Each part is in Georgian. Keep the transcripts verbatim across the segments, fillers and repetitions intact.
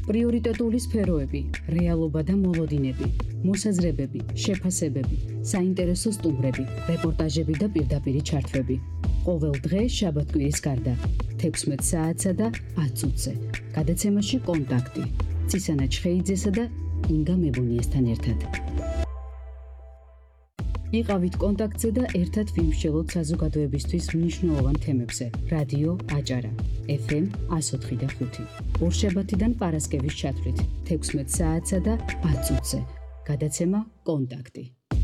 პრიორიტეტული სფეროები, რეალობა და მოლოდინები, მოსაზრებები, შეფასებები, საინტერესო სტუმრები, რეპორტაჟები და პირდაპირი ჩართვები. ყოველ დღე შაბათ-კვირის გარდა, თექვსმეტ საათსა და ათ წუთზე. გადაცემაში კონტაქტი. ცისანა ჩხეიძესა და ინგა მებუნიესთან ერთად. იყავით კონტაქტზე და ერთად ვიმსჯელოთ საზოგადოებისთვის მნიშვნელოვან თემებზე. რადიო აჭარა, ეფ ემ εκατო ოთხი და ხუთი. ორშაბათიდან პარასკევის ჩათვლით, თექვსმეტ საათსა და ათ წუთზე. გადაცემა კონტაქტი.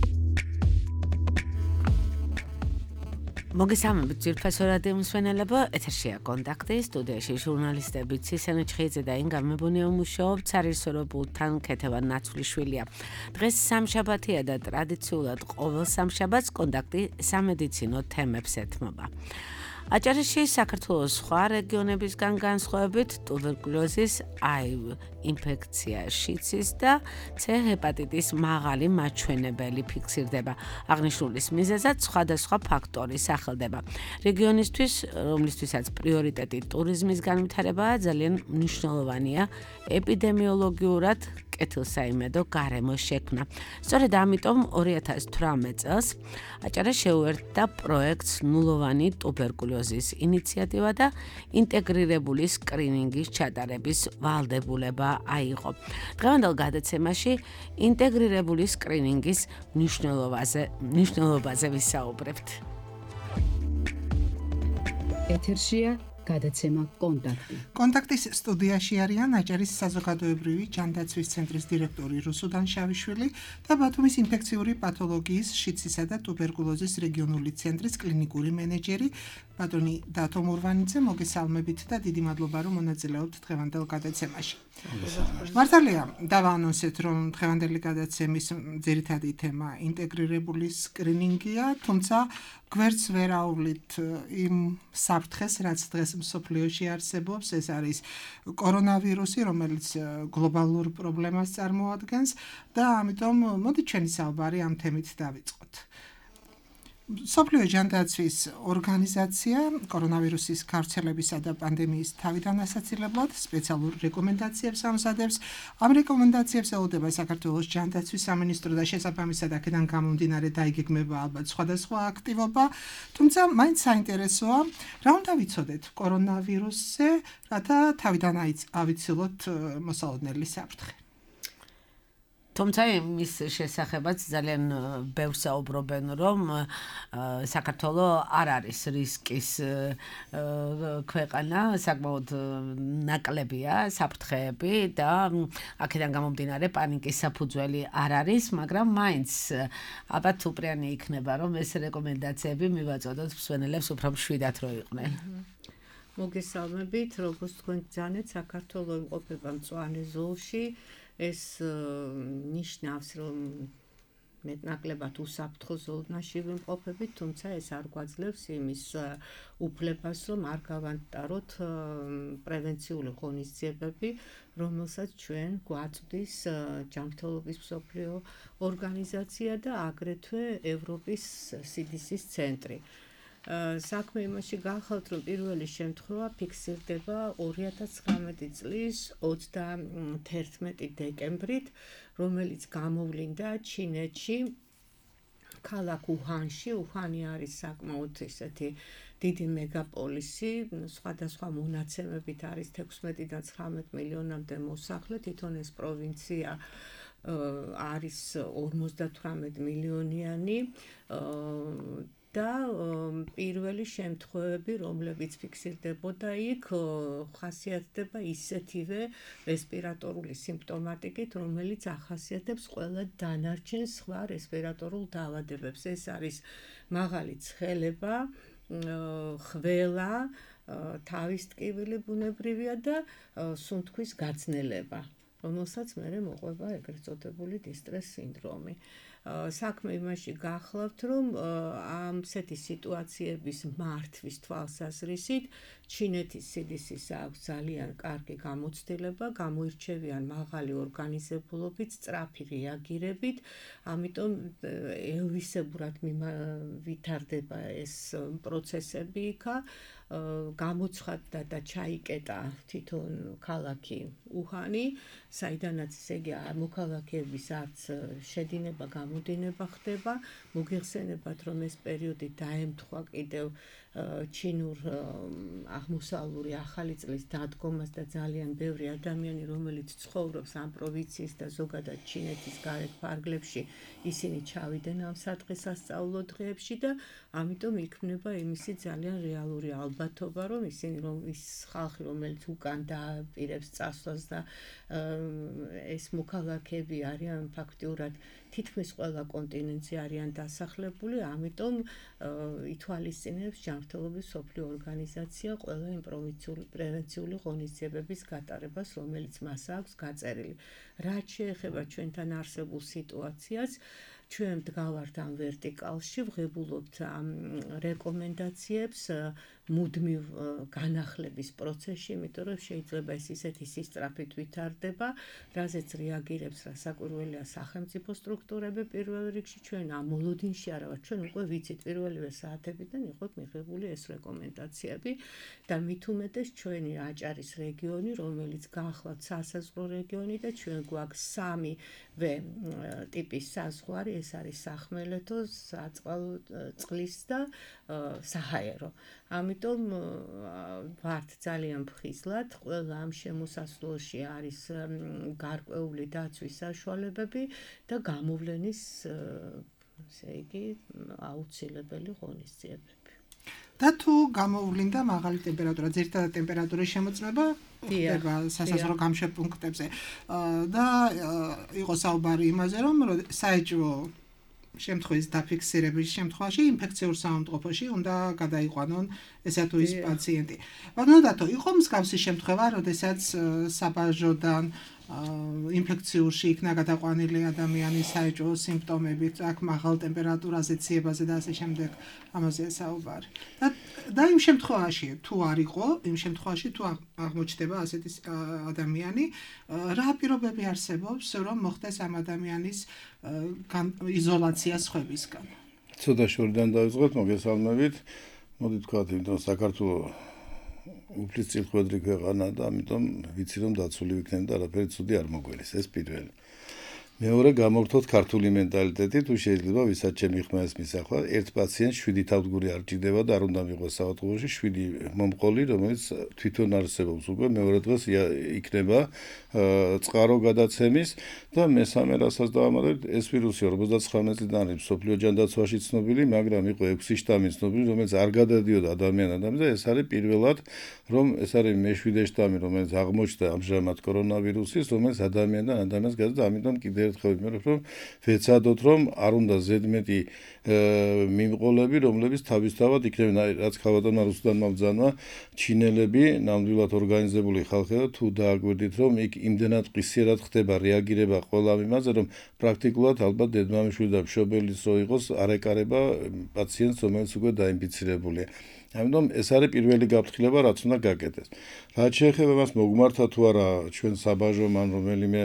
მოგესალმებით ძვირფასო რადიო მსმენელებო, ეთერშია კონტაქტი, სტუდიაში ჟურნალისტები ცისანა ჩხეიძე და ინგა მებუნია მუშაობთ, სარისორობულთან ქეთევან ნაცვლიშვილია. დღეს სამშაბათია და ტრადიციულად ყოველ სამშაბათს კონტაქტი სამედიცინო თემებს ეთმობა. აჭარაში საქართველოს სხვა რეგიონებისგან განსხვავებით ტუბერკულოზის, აივ ინფექცია, შიცის და C ჰეპატიტის მაღალი მაჩვენებელი ფიქსირდება. აღნიშნულის მიზეზად სხვადასხვა ფაქტორი სახელდება. რეგიონისთვის, რომლისთვისაც პრიორიტეტი ტურიზმის განვითარებაა, ძალიან მნიშვნელოვანია ეპიდემიოლოგიურად კეთილსაიმედო გარემოს შექმნა. სწორედ ამიტომ ორი ათას თვრამეტ წელს აჭარა შეუერთდა პროექტს ნულოვანი ტუბერკულოზის ინიციატივა და ინტეგრირებული სკრინინგის ჩატარების ვალდებულება აიღო. დღევანდელ გადაცემაში ინტეგრირებული სკრინინგის მნიშვნელობაზე, მნიშვნელობაზე ვისაუბრებთ. ეთერშია გადაცემა კონტაქტი. კონტაქტის სტუდიაში არიან აჭარის საზოგადოებრივი ჯანდაცვის ცენტრის დირექტორი რუსუდან შავიშვილი და ბათუმის ინფექციური პათოლოგიის, შიცისა და ტუბერკულოზის რეგიონული ცენტრის კლინიკური მენეჯერი ბატონი დათო მურვანიძე. მოგესალმებით და დიდი მადლობა რომ მონაწილეობთ დღევანდელ გადაცემაში. მართალია, დავაანონსეთ რომ დღევანდელი გადაცემის ძირითადი თემა ინტეგრირებული სკრინინგია, თუმცა გვერდს ვერ აუვლით იმ საფრთხეს, რაც დღეს მსოფლიოში არსებობს, ეს არის კორონავირუსი, რომელიც გლობალურ პრობლემას წარმოადგენს და ამიტომ მოდით ჩვენი საუბარი ამ თემით დავიწყოთ. მსოფლიო ჯანდაცვის ორგანიზაცია კორონავირუსის გავრცელებისა და პანდემიის თავიდან ასაცილებლად სპეციალურ რეკომენდაციებს ამზადებს. ამ რეკომენდაციებს ელოდება საქართველოს ჯანდაცვის სამინისტრო და შესაბამისად აქედან გამომდინარე დაიგეგმება ალბათ სხვადასხვა აქტივობა. თუმცა მაინც საინტერესოა, რა უნდა ვიცოდეთ კორონავირუსზე, რათა თავიდან ავიცილოთ მოსალოდნელი საფრთხე. თუმცა მის შესახებაც ძალიან ბევრს საუბრობენ, რომ საქართველოს არ არის რისკის ქვეყანა, საკმაოდ ნაკლებია საფრთხეები და აქედან გამომდინარე პანიკის საფუძველი არ არის, მაგრამ მაინც ალბათ უპრიანი იქნება, რომ ეს რეკომენდაციები მივაწოდოთ მსმენელებს უფრო მშვიდად რო იყვნენ. მოგესალმებით, როგორც თქვენ ძანეთ, საქართველოს იმყოფება მწვანე ზოლში. ეს ნიშნავს, რომ მეტნაკლებად უსაფრთხო ზონაში ვიმყოფებით, თუმცა ეს არ გვაძლევს იმის უფლებას, რომ არ გავანტაროთ პრევენციული ღონისძიებები, რომელსაც ჩვენ გვაწვდის ჯანმრთელობის მსოფლიო ორგანიზაცია და აგრეთვე ევროპის სი დი სის ცენტრი. საქმე იმაში გახალთ, რომ პირველი შემთხვევა ფიქსირდება ორი ათას ცხრამეტი წლის ოცდაათერთმეტი დეკემბრით, რომელიც გამოვლინდა ჩინეთში, ქალაქ უჰანში. უჰანი არის საკმაოდ ისეთი დიდი მეგაპოლისი, სხვადასხვა მონაცემებით არის თექვსმეტიდან ცხრამეტ მილიონამდე მოსახლე, თვითონ ეს პროვინცია არის ორმოცდათვრამეტ მილიონიანი და პირველი შემთხვევები, რომლებიც ფიქსირდებოდა იქ, ხასიათდება ისეთივე რესპირატორული სიმპტომატიკით, რომელიც ახასიათებს ყველა დანარჩენ სხვა რესპირატორულ დაავადებებს. ეს არის მაღალი ცხელება, ხველა, თავის ტკივილი ბუნებრივია და სუნთქვის გაძნელება, რომელსაც მერე მოყვება ეგრეთ წოდებული დისტრეს სინდრომი. საქმე იმაში გახლავთ, რომ ამ სეთი სიტუაციების მართვის თვალსაზრისით ჩინეთის სი დი სის აქვს ძალიან კარგი გამოცდილება, გამოირჩევიან მაღალი ორგანიზებულობით, სწრაფი რეაგირებით, ამიტომ ელვისებურად ვითარდება ეს პროცესები იქა. გამოცხადდა და ჩაიკეტა თვითონ ქალაქი უჰანი, საიდანაც ესე იგი მოქალაქეების არც შედინება, გამოდინება ხდება. მოგეხსენებათ, რომ ეს პერიოდი დაემთხვა კიდევ ჩინურ აღმოსავლური ახალი წლის დადგომას და ძალიან ბევრი ადამიანი, რომელიც ცხოვრობს ამ პროვინციის და ზოგადად ჩინეთის გარეთ ფარგლებში, ისინი ჩავიდნენ ამ სადღესასწაულო დღეებში და ამიტომ იქმნება იმისი ძალიან რეალური ალბათობა, რომ ისინი რომ ის ხალხი, რომელიც უკან დააპირებს წასვლას და ეს მოქალაქეები არიან ფაქტიურად თითქმის ყველა კონტინენტზე არიან დასახლებული, ამიტომ ითვალისწინებს ჯანმრთელობის მსოფლიო ორგანიზაცია ყველა იმ პრევენციული ღონისძიებების გატარებას, რომელიც მას აქვს გაწერილი. რაც შეეხება ჩვენთან არსებულ სიტუაციას, ჩვენ ვდგავართ ამ ვერტიკალში, ვღებულობთ ამ რეკომენდაციებს მუდმივ განახლების პროცესში, იმიტომ რომ შეიძლება ეს ისეთი სისწრაფით ვითარდება, რაზეც რეაგირებს რასაკვირველია სახელმწიფო სტრუქტურები პირველ რიგში, ჩვენ ამ მოლოდინში არავარ, ჩვენ უკვე ვიცით პირველივე საათებიდან იყოთ მიღებული ეს რეკომენდაციები და მით უმეტეს ჩვენი აჭარის რეგიონი, რომელიც გაახლავთ სასაზღვრო რეგიონი და ჩვენ გვაქვს სამივე ტიპის საზღვარი, ეს არის სახმელეთო, საწყალო წყლის და საჰაერო. ამიტომ ვართ ძალიან ფხიზლად, ყველა ამ შემოსასვლელში არის გარკვეული დაცვის საშუალებები და გამოვლენის, ესე იგი, აუცილებელი ღონისძიებები. და თუ გამოვლინდა მაღალი ტემპერატურა, ძირითადად ტემპერატურის შემოწმება ხდება სასაზღვრო გამშეპუნქტებზე და იყო საუბარი იმაზე, რომ საეჭვო შემთხვევის დაფიქსირების შემთხვევაში ინფექციურ საავადმყოფოში უნდა გადაიყვანონ ესა თუ ის პაციენტი. ბატონო დათო, იყო მსგავსი შემთხვევა, როდესაც საბაჟოდან ინფექციურში იქნა გადაყვანილი ადამიანი საეჭვო სიმპტომებით, აქ მაღალ ტემპერატურაზე, ციებაზე და ასე შემდეგ, ამაზე საუბარი. და და იმ შემთხვევაში თუ არ იყო, იმ შემთხვევაში თუ აღმოჩნდება ასეთი ადამიანი, რა პირობები არსებობს, რომ მოხდეს ამ ადამიანის იზოლაცია სხვებისგან? ცოტა შორიდან დავიწყოთ, მოგესალმებით. მოდი ვთქვათ, იმიტომ საქართველოს უფლის წილხვედრი ქვეყანა და ამიტომ ვიცი რომ დაცული ვიქნებ და არაფერი ცუდი არ მოგვერის, ეს პირველი. მეორე, გამოვთოთ ქართული მენტალიტეტი, თუ შეიძლება ვისაც ჩემი ხმა ეს მისახვა, ერთ პაციენტს შვიდი თავდგური არ ჭირდება და არ უნდა მიიღოს საავადმყოფოში, შვიდი მომყოლი, რომელიც თვითონ არსებობს უკვე მეორე დღეს იქნება წყარო გადაცემის და მესამე რასაც დავამატებთ, ეს ვირუსი ორმოცდაცხრამეტ წლიდან არის მსოფლიო ჯანდაცვაში ცნობილი, მაგრამ იყო ექვსი შტამი ცნობილი, რომელიც არ გადადიოდა ადამიან-ადამიანზე და ეს არის პირველად, რომ ეს არის მეშვიდე შტამი, რომელიც აღმოჩნდა ამჟამად კორონავირუსის, რომელიც ადამიანიდან ადამიანს გადადის, ამიტომ კიდე ერთხელ ვიმეორებ, რომ ვეცადოთ, რომ არ უნდა ზედმეტი მიმყოლები, რომლებიც თავისთავად იქნებიან, რაც ქალბატონმა რუსუდანმა ბრძანა, ჩინელები, ნამდვილად ორგანიზებული ხალხი და თუ დააგვირდით, რომ იქ იმდენად ყისიერად ხდება რეაგირება ყველა იმაზე, რომ პრაქტიკულად ალბათ დედმამიშვილი და მშობელის რო იყოს, არ ეკარება პაციენტს, რომელიც უკვე დაინფიცირებულია. ამიტომ ეს არის პირველი გაფრთხილება, რაც უნდა გაკეთდეს. რაც შეეხება მას მოგმართა თუ არა ჩვენ საბაჟომ ან რომელიმე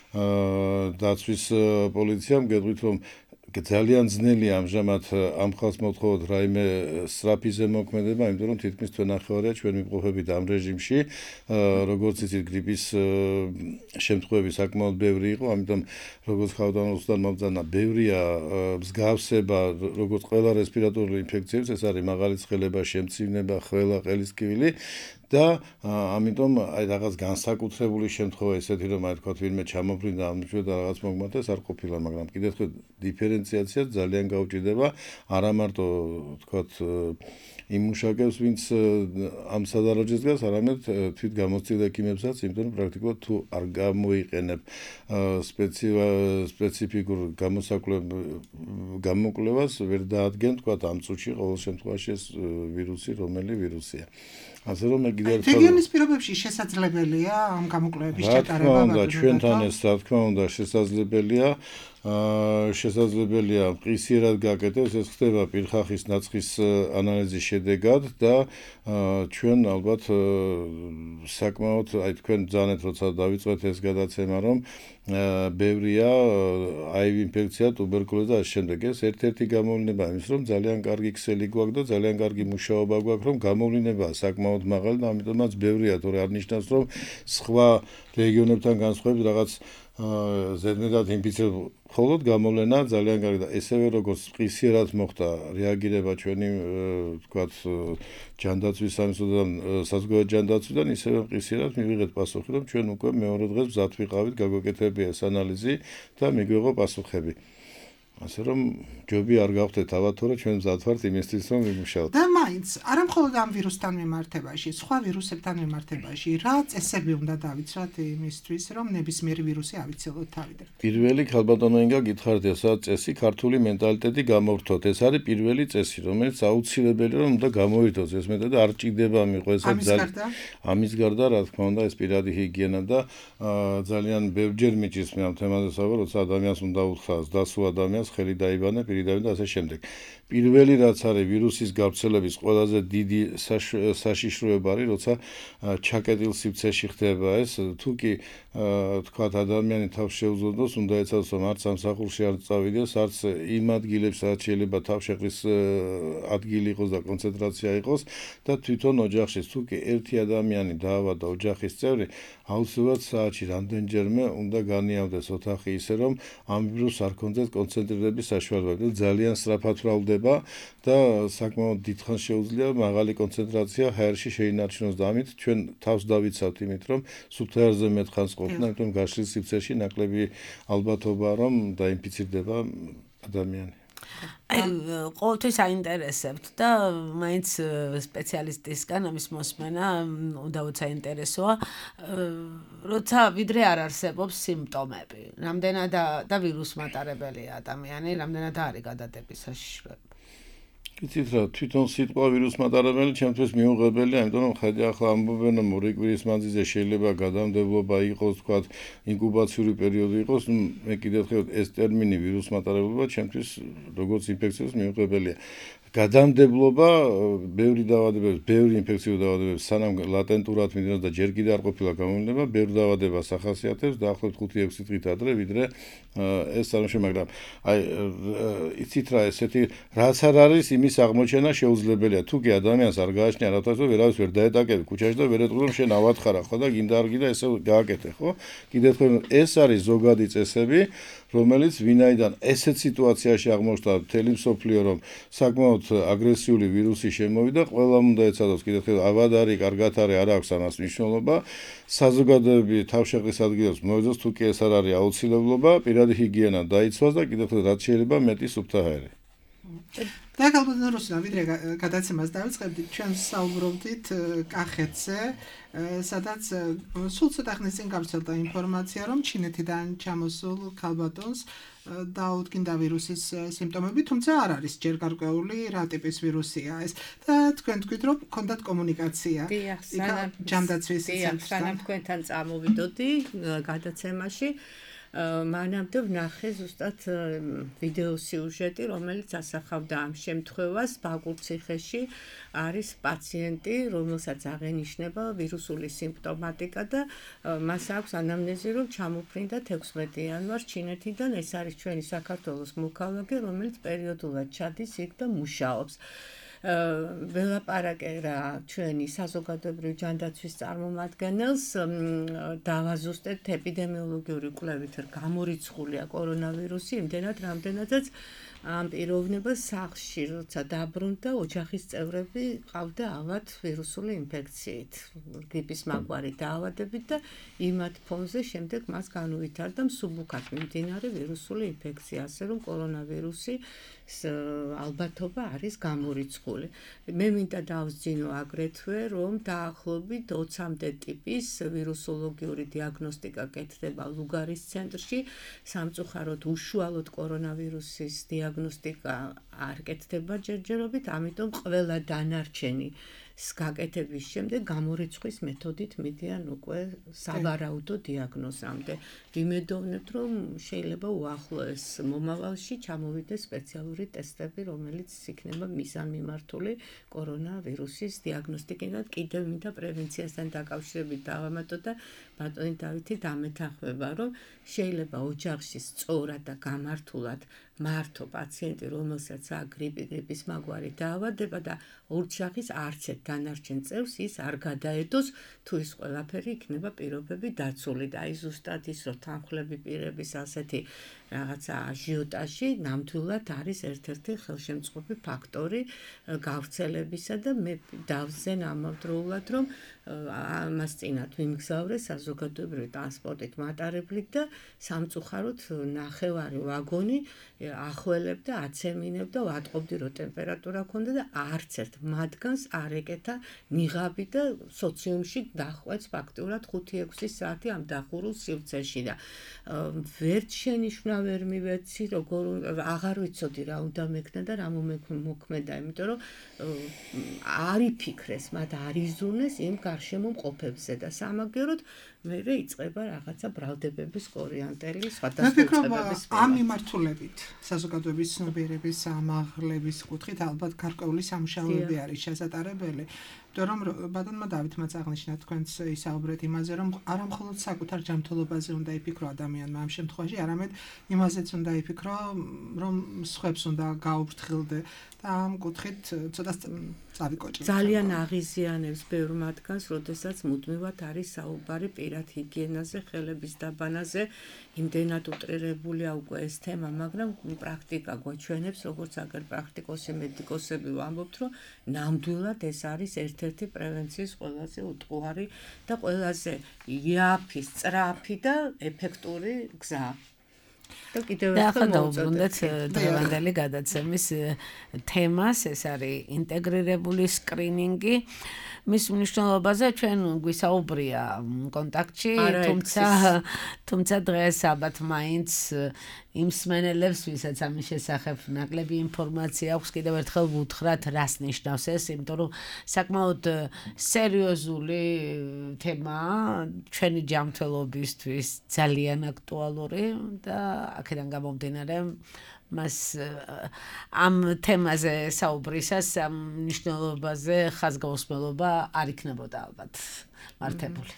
დაცვის პოლიციამ, გეტყვით რომ ძალიან ძნელია ამჟამად ამ ხალხს მოთხოვოთ რაიმე სწრაფი ზემოქმედება, იმიტომ რომ თითქმის თვენახევარია ჩვენ ვიმყოფებით ამ რეჟიმში, როგორც იცით, გრიპის შემთხვევები საკმაოდ ბევრი იყო, ამიტომ როგორც ხავდან რუსუდანმა ბრძანა, ბევრია მსგავსება, როგორც ყველა რესპირატორული ინფექციების, ეს არის მაღალი ცხელება, შემწივნება, ხველა, ყელისკივილი და ამიტომ აი რაღაც განსაკუთრებული შემთხვევა ესეთი რომ აი თქვა ვინმე ჩამოფრინდა ამჩვენა და რაღაც მოგმართა ეს არ ყოფილა, მაგრამ კიდევ თქვა დიფერენციაცია ძალიან გაუჭირდება, არა მარტო თქვა იმ მუშაკებს, ვინც ამ სადარაჯეს დგას, არამედ თვით გამოცდილ ექიმებსაც, იმიტომ რომ პრაქტიკულად თუ არ გამოიყენებ სპეციფიკურ გამოკვლევას, ვერ დაადგენ თქვა ამ წუთში ყოველ შემთხვევაში ეს ვირუსი, რომელი ვირუსია. ასე რომ მე კიდევ ერთხელ რეგიონის პირობებში შესაძლებელია ამ გამოკვლევების რა თქმა ჩატარება უნდა, ბატონო ჩვენთან დათო? ეს რა თქმა უნდა შესაძლებელია. აა შესაძლებელია მყისიერად გაკეთდეს, ეს ხდება პირხახის ნაცხის ანალიზის შედეგად და აა, ჩვენ ალბათ აა, საკმაოდ აი თქვენ ძანეთ როცა დავიწყეთ ეს გადაცემა რომ აა, ბევრია აივ ინფექცია, ტუბერკულოზი და ამ შემდეგ ეს ერთ-ერთი გამოვლინება იმის რომ ძალიან კარგი ქსელი გვაქვს და ძალიან კარგი მუშაობა გვაქვს რომ გამოვლინება საკმაოდ მაღალი და ამიტომაც ბევრია თორე არ ნიშნავს რომ სხვა რეგიონებთან განსხვავებით რაღაც ზედმეტად ინფიცირებულ მხოლოდ გამოვლენა ძალიან კარგი და ესევე როგორც მყისიერად მოხდა რეაგირება ჩვენი თქვათ ჯანდაცვის სამსოდამ საზოგადოებრივი ჯანდაცვიდან ისევე მყისიერად მივიღეთ პასუხი რომ ჩვენ უკვე მეორე დღეს მზად ვიყავით გაგვეკეთებია ეს ანალიზი და მიგვიღო პასუხები ასე რომ ჯობი არ გავხდეთ ავად თორე ჩვენ მზად ვართ იმისთვის რომ ვიმუშაოთ და მაინც არა მხოლოდ ამ ვირუსთან მიმართებაში, სხვა ვირუსებთან მიმართებაში, რა წესები უნდა დავიცვათ იმისთვის, რომ ნებისმიერი ვირუსი ავიცილოთ თავიდან. პირველი ქალბატონო ინგა გითხარით ესა წესი ქართული მენტალიტეტი გამოვრთოთ. ეს არის პირველი წესი, რომელიც აუცილებელი რომ უნდა გამოირთოს ეს მეთოდი არ ჭირდება მიყო ესა ძალიან ამის გარდა რა თქმა უნდა ეს პირადი ჰიგიენა და ძალიან ბევრჯერ მიჭირს მე ამ თემაზე საუბარი, როცა ადამიანს უნდა უთხრას დასულ ადამიანს ხელი დაიბანა, პირი დაიბანა და ასე შემდეგ. პირველი რაც არის ვირუსის გავრცელების ყველაზე დიდი საშიშროება არის, როცა ჩაკეტილ სივრცეში ხდება ეს, თუ კი თქვათ ადამიანი თავს შეუძლოს, უნდა ეცადოს რომ არც სამსახურში არ წავიდეს, არც იმ ადგილებს რაც შეიძლება თავშეყრის ადგილი იყოს და კონცენტრაცია იყოს და თვითონ ოჯახში თუ კი ერთი ადამიანი დაავადდა ოჯახის წევრი, აუცილებლად საათში რამდენჯერმე უნდა განიავდეს ოთახი ისე რომ ამ ვირუსს არ კონდეს კონცენტრირების საშუალება. ძალიან სწრაფად ვრალდება და საკმაოდ დიდხანს შეუძლია მაღალი კონცენტრაცია ჰაერში შეინარჩუნოს და ამით ჩვენ თავს დავიცავთ იმით რომ სუბჰაერზე მეტხანს ყოფნა, იმიტომ გაშლის სივრცეში ნაკლები ალბათობა რომ დაინფიცირდება ადამიანი. აი, ყოველთვის აინტერესებთ და მაინც სპეციალისტისგან ამის მოსმენა უნდა საინტერესოა, როცა ვიდრე არ არსებობს სიმპტომები. რამდენად და ვირუს მატარებელია ადამიანი, რამდენად არის გადადების საშიშროება. იცით რა, თვითონ სიტყვა ვირუს მატარებელი ჩემთვის მიუღებელია, იმიტომ რომ ხედი ახლა ამბობენ რომ ორი კვირის მანძილზე შეიძლება გადამდებლობა იყოს, თქვათ, ინკუბაციური პერიოდი იყოს, მე კიდევ ერთხელ ეს ტერმინი ვირუს მატარებლობა ჩემთვის როგორც ინფექციის მიუღებელია. გადამდებლობა ბევრი დაავადებების, ბევრი ინფექციური დაავადებების სანამ ლატენტურად მიდიოდა და ჯერ კიდევ არ ყოფილა გამოვლენა, ბევრ დაავადებას ახასიათებს დაახლოებით ხუთი ექვსი დღით ადრე, ვიდრე ეს წარმოშე, მაგრამ აი იცით რა, ესეთი რაც არ არის, იმის აღმოჩენა შეუძლებელია. თუ კი ადამიანს არ გააჩნია რა თქმა უნდა, ვერავის ვერ დაეტაკები ქუჩაში და ვერ ეტყვი რომ შენ ავათხარა ხო და გინდა არ გინდა ესე გააკეთე, ხო? კიდევ ერთხელ ეს არის ზოგადი წესები, რომელიც ვინაიდან ესეთ სიტუაციაში აღმოჩნდა მთელი მსოფლიო რომ საკმაოდ აგრესიული ვირუსი შემოვიდა, ყველამ უნდა ეცადოს კიდევ ერთხელ ავად არის, კარგად არის, არ აქვს ამას მნიშვნელობა. საზოგადოებრივი თავშეყრის ადგილებს მოეძოს, თუ კი ეს არ არის აუცილებლობა, პირადი ჰიგიენა დაიცვას და კიდევ ერთხელ რაც შეიძლება მეტი სუფთაერი. და გალბატონო რუსლან, ვიდრე გადაცემას დავიწყებდით, ჩვენ საუბრობდით კახეთზე, სადაც სულ ცოტა ხნის წინ გავრცელდა ინფორმაცია, რომ ჩინეთიდან ჩამოსულ ქალბატონს დაუდგინდა ვირუსის სიმპტომები, თუმცა არ არის ჯერ გარკვეული რა ტიპის ვირუსია ეს. და თქვენ თქვით, რომ გქონდათ კომუნიკაცია ჯანდაცვის ცენტრთან. სანამ თქვენთან წამოვიდოდი გადაცემაში, მანამდე ვნახე ზუსტად ვიდეო სიუჟეტი, რომელიც ასახავდა ამ შემთხვევას. ბაკურციხეში არის პაციენტი, რომელსაც აღენიშნება ვირუსული სიმპტომატიკა და მას აქვს ანამნეზი, რომ ჩამოფრინდა ექვსმეტი იანვარს ჩინეთიდან. ეს არის ჩვენი საქართველოს მოქალაქე, რომელიც პერიოდულად ჩადის იქ და მუშაობს. ველაპარაკე რა ჩვენი საზოგადოებრივი ჯანდაცვის წარმომადგენელს, დავაზუსტეთ ეპიდემიოლოგიური კვლევით გამორიცხულია კორონავირუსი, იმდენად რამდენადაც ამ პიროვნებას სახლში როცა დაბრუნდა, ოჯახის წევრები ყავდა ავად ვირუსული ინფექციით, გრიპის მაგვარი დაავადებით და იმათ ფონზე შემდეგ მას განუვითარდა მსუბუქად მიმდინარე ვირუსული ინფექცია, ასე რომ კორონავირუსი ალბათობა არის გამორიცხული. მე მინდა დავსძინო აგრეთვე, რომ დაახლოებით ოცამდე ტიპის ვირუსოლოგიური დიაგნოსტიკა კეთდება ლუგარის ცენტრში, სამწუხაროდ უშუალოდ კორონავირუსის დიაგნოსტიკა არ კეთდება ჯერჯერობით, ამიტომ ყველა დანარჩენი გაკეთების შემდეგ გამორიცხვის მეთოდით მიდიან უკვე სავარაუდო დიაგნოზამდე. ვიმედოვნებთ, რომ შეიძლება უახლოეს მომავალში ჩამოვიდეს სპეციალური ტესტები, რომელიც იქნება მიზანმიმართული კორონავირუსის დიაგნოსტიკიდან. კიდევ მინდა პრევენციასთან დაკავშირებით დავამატო და ბატონი დავითი დამეთანხმება, რომ შეიძლება ოჯახში სწორად და გამართულად მართო პაციენტი, რომელსაც აქვს გრიპი, გრიპის მაგვარი დაავადება და ოჯახის არც ერთ დანარჩენ წევრს ის არ გადაედოს, თუ ის ყველაფერი იქნება პირობები დაცული და აი ზუსტად ის, რომ თანხლები პირების ასეთი რაღაცა აჟიოტაჟი ნამდვილად არის ერთ-ერთი ხელშემწყობი ფაქტორი გავრცელებისა და მე დავზე ამავდროულად, რომ ამას წინათ მიმგზავრე საზოგადოებრივი ტრანსპორტით მატარებლით და სამწუხაროდ ნახევარი ვაგონი ახველებდა, აცემინებდა, ვატყობდი, რომ ტემპერატურა ქონდა და არც ერთ მათგანს არ ეკეთა ნიღაბი და სოციუმში დახვეც ფაქტურად ხუთი ექვსი საათი ამ დახურულ სივრცეში და ვერც შენიშვნა ვერ მივეცი, როგორ აღარ ვიცოდი რა უნდა მექნა და რა მომოქმედა, იმიტომ რომ არ იფიქრეს, მათ არ იზრუნეს იმ გარშემო მყოფებზე და სამაგეროდ მე იწყება რაღაცა ბრალდებების კორიანტელი სხვადასხვა უწყებების ამ მიმართულებით საზოგადოების ცნობიერების ამაღლების კუთხით ალბათ გარკვეული სამუშაოები არის შესატარებელი. Რომ ბატონმა დავითმა აღნიშნა თქვენც ისაუბრეთ იმაზე, რომ არა მხოლოდ საკუთარ ჯანმრთელობაზე უნდა იფიქრო ადამიანმა ამ შემთხვევაში, არამედ იმაზეც უნდა იფიქრო, რომ სხვებს უნდა გაუფრთხილდე და ამ კუთხით ცოტა წავიკოჭრეთ. ძალიან აღიზიანებს ბევრ მათგანს, როდესაც მუდმივად არის საუბარი პირად ჰიგიენაზე, ხელების დაბანაზე, იმდენად უტრირებულია უკვე ეს თემა, მაგრამ პრაქტიკა გვაჩვენებს, როგორც აგერ პრაქტიკოსი მედიკოსები ვამბობთ, რომ ნამდვილად ეს არის ერთ ერთი პრევენციის ყველაზე უტყუარი და ყველაზე იაფი, სწრაფი და ეფექტური გზა. და კიდევ ერთხელ მოვუწოდეთ დღევანდელი გადაცემის თემას, ეს არის ინტეგრირებული სკრინინგი. მის მნიშვნელობაზე ჩვენ გვისაუბრია კონტაქტში, თუმცა თუმცა დღეს ალბათ მაინც იმ მსმენელებს, ვისაც ამის შესახებ ნაკლები ინფორმაცია აქვს, კიდევ ერთხელ ვუთხრათ, რას ნიშნავს ეს, იმიტომ რომ საკმაოდ სერიოზული თემაა, ჩვენი ჯანმრთელობისთვის ძალიან აქტუალური და აქედან გამომდინარე მას ამ თემაზე საუბრისას ამ მნიშვნელობაზე ხაზგაუსმელობა არ იქნებოდა ალბათ მართებული.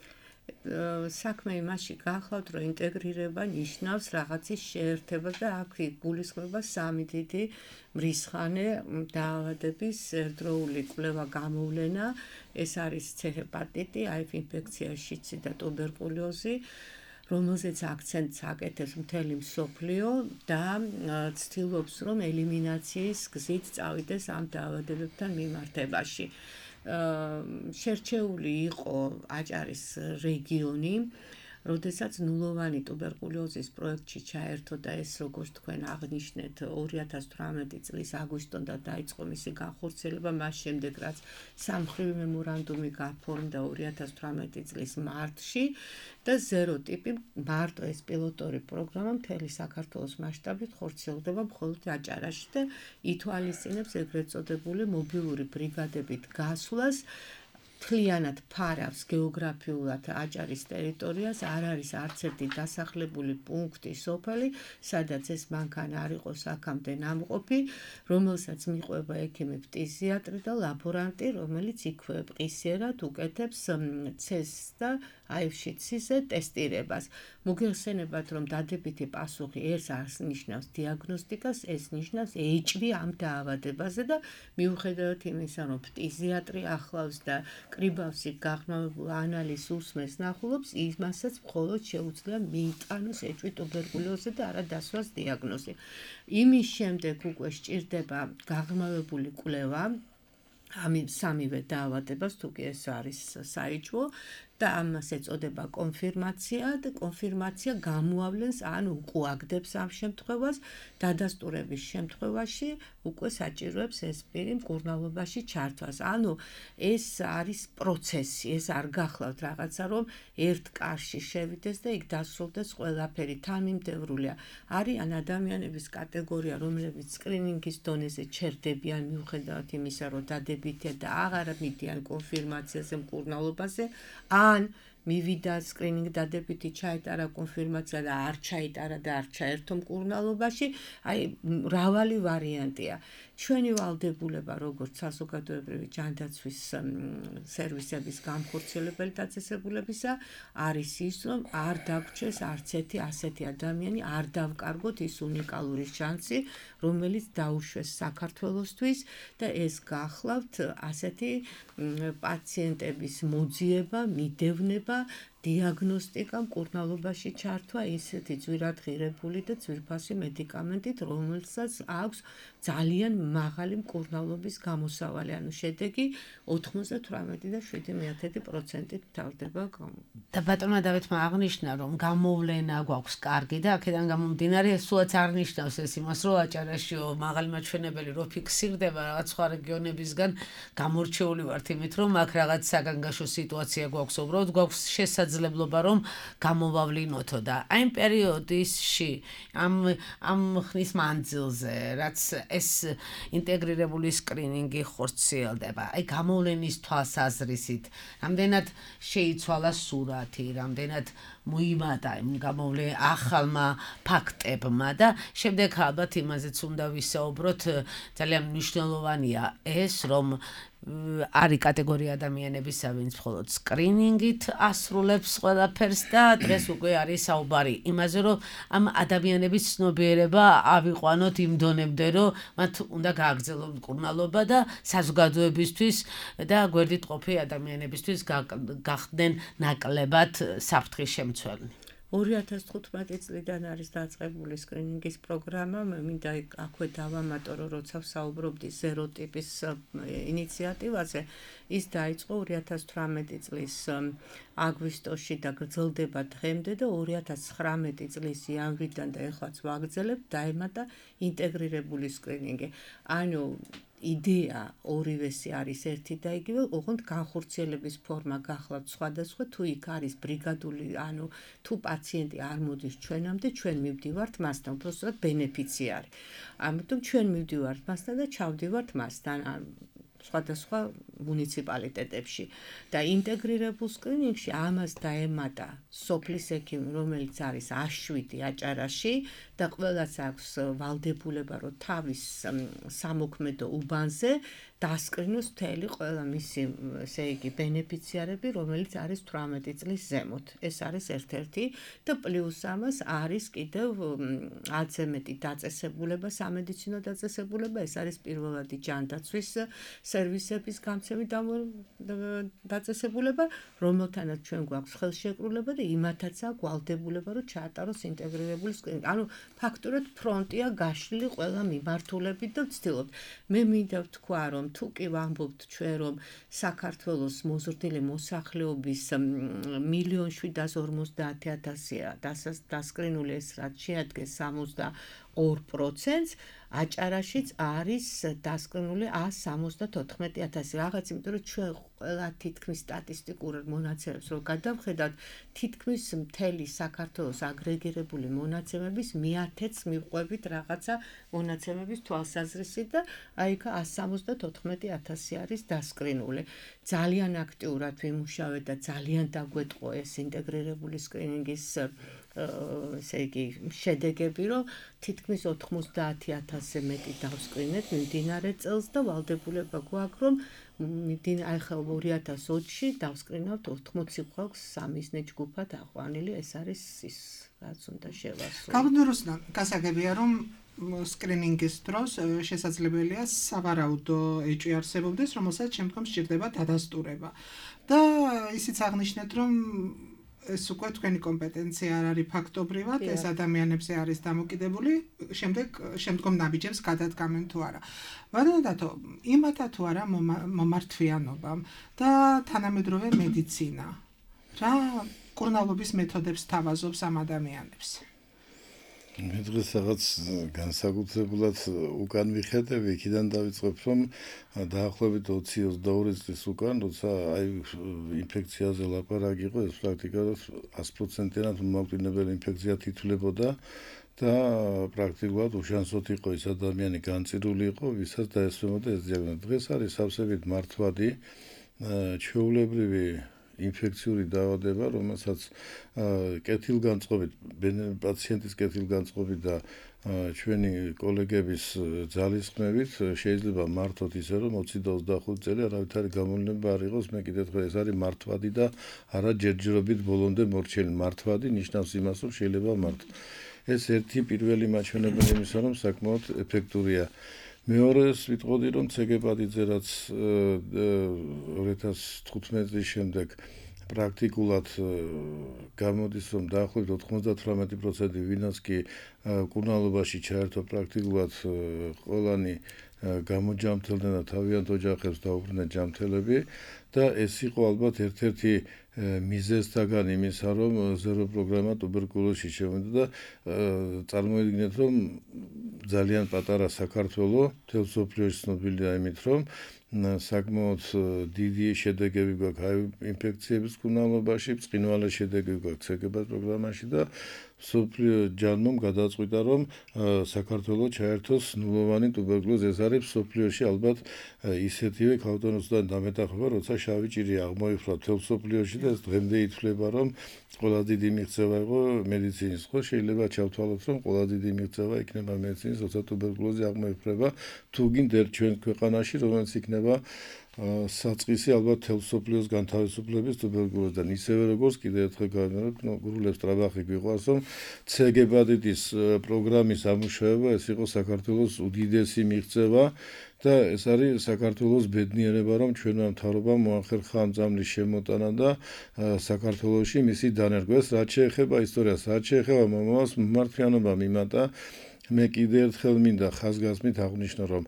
საქმე იმაში გახლავთ, რომ ინტეგრირება ნიშნავს რაღაცის შეერთებას და აქ გულისხმობა სამი დიდი მრისხანე დაავადების ერთდროული კვლევა გამოვლენა, ეს არის C ჰეპატიტი, აივ ინფექცია, შიცი და ტუბერკულოზი, რომელზეც აქცენტს აკეთებს მთელი მსოფლიო და ცდილობს, რომ ელიმინაციის გზით წავიდეს ამ დაავადებებთან მიმართებაში. შერჩეული იყო აჭარის რეგიონი, როდესაც ნულოვანი ტუბერკულოზის პროექტში ჩაერთო და ეს როგორც თქვენ აღნიშნეთ ორი ათას თვრამეტი წლის აგვისტოდან დაიწყო მისი განხორციელება, მას შემდეგ რაც სამმხრივი მემორანდუმი გაფორმდა ორი ათას თვრამეტი წლის მარტში და ზერო ტიპი მარტო ეს პილოტური პროგრამა მთელი საქართველოს მასშტაბით ხორციელდება მხოლოდ აჭარაში და ითვალისწინებს ეგრეთ წოდებული მობილური ბრიგადებით გასვლას. მთლიანად ფარავს გეოგრაფიულად აჭარის ტერიტორიას, არ არის არც ერთი დასახლებული პუნქტი, სოფელი, სადაც ეს მანქანა არ იყოს აქამდე ნამყოფი, რომელსაც მიყვება ექიმი, ფტიზიატრი და ლაბორანტი, რომელიც იქვე ყისიერად უკეთებს ცეს და აივშიციზე ტესტირებას. მოგეხსენებათ, რომ დადებითი პასუხი ეს არს ნიშნავს დიაგნოსტიკას, ეს ნიშნავს ეჭვი ამ დაავადებაზე და მიუხედავად იმისა, რომ ფტიზიატრი ახლავს და კრიბავსი გაღრმავებულ ანალიზს უსმენს ნახულობს, იმასაც მხოლოდ შეუძლია მიიტანოს ეჭვი ტუბერკულოზზე და არა დასვას დიაგნოზი. იმის შემდეგ უკვე სჭირდება გაღრმავებული კვლევა ამ სამივე დაავადებას, თუ კი ეს არის საიჭვო და ამას ეწოდება კონფირმაცია და კონფირმაცია გამოავლენს ან უკუაგდებს ამ შემთხვევას დადასტურების შემთხვევაში უკვე საჭიროებს ეს პირი მკურნალობაში ჩართვას. ანუ ეს არის პროცესი, ეს არ გახლავთ რაღაცა რომ ერთ კარში შევიდეს და იქ დასრულდეს ყველაფერი. თანმიმდევრულია. არიან ადამიანების კატეგორია, რომლებიც სკრინინგის დონეზე ჩერდებიან მიუხედავად იმისა, რომ დადებითია და აღარ მიდიან კონფირმაციაზე მკურნალობაზე, ან მივიდა სკრინინგ დადებითი ჩაეტარა კონფირმაცია და არ ჩაეტარა და არ ჩაერთო მკურნალობაში, აი მრავალი ვარიანტია. ჩვენი ვალდებულება როგორც საზოგადოებრივი ჯანდაცვის სერვისების განხორციელებელი დაწესებულებისა არის ის, რომ არ დაგვრჩეს არც ერთი ასეთი ადამიანი, არ დავკარგოთ ის უნიკალური შანსი, რომელიც დაუშვეს საქართველოსთვის და ეს გახლავთ ასეთი პაციენტების მოძიება, მიდევნება, დიაგნოსტიკა, მკურნალობაში ჩართვა ისეთი ძვირადღირებული და ძვირფასი მედიკამენტით, რომელსაც აქვს ძალიან მაღალი მკურნალობის გამოსავალი, ანუ შედეგი ოცდაოთხი და შვიდი მეათედი პროცენტით მთავრდება. და ბატონმა დავითმა აღნიშნა, რომ გამოვლენა გვაქვს კარგი და აქედან გამომდინარე სულაც არნიშნავს ეს იმას, რომ აჭარაშიო მაღალი მაჩვენებელი რო ფიქსირდება რაღაც სხვა რეგიონებისგან გამორჩეული ვართ იმით, რომ აქ რაღაც საგანგაშო სიტუაცია გვაქვს, უბრალოდ გვაქვს შესაძლებლობა რომ გამოვავლინოთო და აი ამ პერიოდში ამ ამ ხნის მანძილზე რაც ეს ინტეგრირებული სკრინინგი ხორციელდება. აი გამოვლენის თვალსაზრისით, რამდენად შეიცვალა სურათი, რამდენად მოიმატა იმ გამოვლე ახალმა ფაქტებმა და შემდეგ ალბათ იმაზეც უნდა ვისაუბროთ, ძალიან მნიშვნელოვანია ეს, რომ არის კატეგორია ადამიანებისა, ვინც მხოლოდ სკრინინგით ასრულებს ყველაფერს და დღეს უკვე არის საუბარი იმაზე, რომ ამ ადამიანების ცნობიერება ავიყვანოთ იმ დონემდე, რომ მათ უნდა გააგრძელონ მკურნალობა და საზოგადოებისთვის და გვერდით ყოფი ადამიანებისთვის გახდნენ ნაკლებად საფრთხის შემცვლელი. ორი ათას თხუთმეტი წლიდან არის დაწყებული სკრინინგის პროგრამა. მე მინდა აქვე დავამატო, რომ როცა ვსაუბრობდი ზერო ტიპის ინიციატივაზე, ის დაიწყო ორი ათას თვრამეტი წლის აგვისტოში და გრძელდება დღემდე და ორი ათას ცხრამეტი წლის იანვრიდან და ეხლაც ვაგრძელებთ, დაემატა ინტეგრირებული სკრინინგი. ანუ იდეა ორივესი არის ერთი და იგივე, ოღონდ განხორციელების ფორმა გახლავთ სხვადასხვა, თუ იქ არის ბრიგადული, ანუ თუ პაციენტი არ მოდის ჩვენამდე, ჩვენ მივდივართ მასთან, უბრალოდ ბენეფიციარი. ამიტომ ჩვენ მივდივართ მასთან და ჩავდივართ მასთან სხვადასხვა მუნიციპალიტეტებში და ინტეგრირებულ სკრინინგში ამას დაემატა სოფლის ექიმი, რომელიც არის აშვიდი აჭარაში და ყველას აქვს ვალდებულება, რომ თავის სამოქმედო უბანზე დასკრინოს მთელი ყველა მისი, ესე იგი, ბენეფიციარები, რომელიც არის თვრამეტი წლის ზემოთ. ეს არის ერთ-ერთი და პლუს ამას არის კიდევ ათზე მეტი დაწესებულება, სამედიცინო დაწესებულება, ეს არის პირველადი ჯანდაცვის სერვისების გამცემი დაწესებულება, რომელთანაც ჩვენ გვაქვს ხელშეკრულება და იმათაც აქვს ვალდებულება, რომ ჩაატაროს ინტეგრირებული სკრინინგი. ანუ ფაქტურად ფრონტია გაშლილი ყველა მიმართულებით და ვცდილობთ. მე მინდა ვთქვა, რომ თუ კი ვამბობთ ჩვენ, რომ საქართველოს მოზრდილი მოსახლეობის მილიონ შვიდას ორმოცდაათი ათასია დასკრინული, ეს რაც შეადგენს სამოცდაორ პროცენტს, აჭარაშიც არის დასკრინული ას სამოცდათოთხმეტი ათასი. რაღაც, იმიტომ რომ ჩვენ ყველა თითქმის სტატისტიკურად მონაცემებს რო გადავხედავთ, თითქმის მთელი საქართველოს აგრეგირებული მონაცემების მეათეც მივყვებით რაღაცა მონაცემების თვალსაზრისით და აი იქ ას სამოცდათოთხმეტი ათასი არის დასკრინული. ძალიან აქტიურად ვიმუშავეთ და ძალიან დაგვეტყო ეს ინტეგრირებული სკრინინგის ესე იგი შედეგები, რომ თითქმის ოთხმოცდაათი ათასზე მეტი დავსკრინეთ მიმდინარე წელს და ვალდებულება გვაქვს, რომ აი ხა ორი ათას ოცი დავსკრინავთ ოთხმოცი გვაქვს სამიზნე ჯგუფად აყვანილი, ეს არის ის რაც უნდა შევასრულოთ. გაბუნდუროსთან გასაგებია, რომ სკრინინგის დროს შესაძლებელია სავარაუდო ეჭვი არსებობდეს, რომელსაც შემდგომ სჭირდება დადასტურება. და ისიც აღნიშნეთ, რომ ეს უკვე თქვენი კომპეტენცია არ არის ფაქტობრივად, ეს ადამიანებზე არის დამოკიდებული, შემდეგ შემდგომ ნაბიჯებს გადადგამენ თუ არა. ვადადათო, იმათა თუ არა მომართვიანობამ და თანამედროვე მედიცინა. რა კურნალობის მეთოდებს თავაზობს ამ ადამიანებს? მე დღეს რაღაც განსაკუთრებულად უკან ვიხედები, იქიდან დავიწყებ, რომ დაახლოებით ოცი ოცდაორი წლის უკან, როცა აი ინფექციაზე ლაპარაკი იყო, ეს პრაქტიკულად ათი პროცენტიანად მომაკვდინებელი ინფექცია თითვლებოდა და პრაქტიკულად უშანსოდ იყო ის ადამიანი განწირული იყო, ვისაც დაესვენოდა ეს დიაგნოზი. დღეს არის სავსებით მართვადი, ჩვეულებრივი ინფექციური დაავადება, რომელსაც კეთილგანწყობით, პაციენტის კეთილგანწყობით და ჩვენი კოლეგების ძალისხმევით შეიძლება მართოთ ისე, რომ ოცი და ოცდახუთი წელი არავითარი გამოვლენა არ იყოს. მე კიდევ თქვა, ეს არის მართვადი და არა ჯერჯერობით ბოლომდე მორჩილი. მართვადი ნიშნავს იმას, რომ შეიძლება მართო. ეს ერთი პირველი მაჩვენებელი იმისა, რომ საკმაოდ ეფექტურია. მეორეს ვიტყოდი, რომ ცეგებადიძე რაც ორი ათას თხუთმეტი წლის შემდეგ პრაქტიკულად გამოდის, რომ დაახლოებით ოთხმოცდათვრამეტი პროცენტი ვინაც კი კურნალობაში ჩაერთო, პრაქტიკულად ყველანი გამოჯამთელდნენ და თავიანთ ოჯახებს დაუბრუნდნენ ჯამთელები და ეს იყო ალბათ ერთ-ერთი მიზეზთაგან იმისა, რომ ზერო პროგრამა ტუბერკულოზში შევიდა და წარმოიდგინეთ, რომ ძალიან პატარა საქართველო მთელ მსოფლიოში ცნობილია იმით, რომ საკმაოდ დიდი შედეგები გვაქვს აი ინფექციების კურნალობაში, ბრწყინვალე შედეგები გვაქვს ცეგებად პროგრამაში და მსოფლიო ჯანმომ გადაწყვიტა, რომ საქართველოს ჩაერთოს ნულოვანი ტუბერკულოზი. ეს არის მსოფლიოში ალბათ ისეთივე ქალბატონოსთან დამეტახება, როცა შავი ჭირი აღმოიფრა მთელ მსოფლიოში და ეს დღემდე ითვლება, რომ ყველა დიდი მიღწევა იყო მედიცინის. ხო, შეიძლება ჩავთვალოთ, რომ ყველა დიდი მიღწევა იქნება მედიცინის, როცა ტუბერკულოზი აღმოიფრება, თუ გინდ ერთ ჩვენ ქვეყანაში, რომელიც იქნება საწყისი ალბათ მთელ მსოფლიოს განთავისუფლების ტუბერკულოზიდან. ისევე როგორც კიდევ ერთხელ გავიმეორებ, ნუ გურულებს ტრაბახი გვიყვარს, რომ ცეგებადიტის პროგრამის ამუშავება ეს იყო საქართველოს უდიდესი მიღწევა და ეს არის საქართველოს ბედნიერება, რომ ჩვენმა მთავრობამ მოახერხა ამ ძამლის შემოტანა და საქართველოში მისი დანერგვა. ეს რაც შეეხება ისტორიას, რაც შეეხება მომავალს, მმართველობა მიმატა. მე კიდე ერთხელ მინდა ხაზგასმით აღვნიშნო, რომ